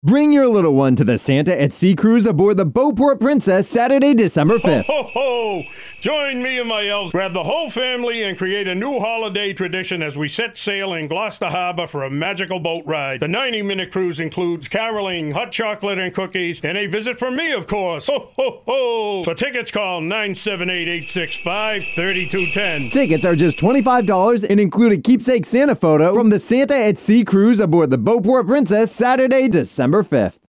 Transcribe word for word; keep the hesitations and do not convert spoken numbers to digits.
Bring your little one to the Santa at Sea cruise aboard the Beauport Princess Saturday, December fifth. Ho, ho, ho! Join me and my elves, grab the whole family, and create a new holiday tradition as we set sail in Gloucester Harbor for a magical boat ride. The ninety-minute cruise includes caroling, hot chocolate and cookies, and a visit from me, of course. Ho, ho, ho! For tickets, call nine seven eight, eight six five, three two one zero. Tickets are just twenty-five dollars and include a keepsake Santa photo from the Santa at Sea cruise aboard the Beauport Princess Saturday, December fifth.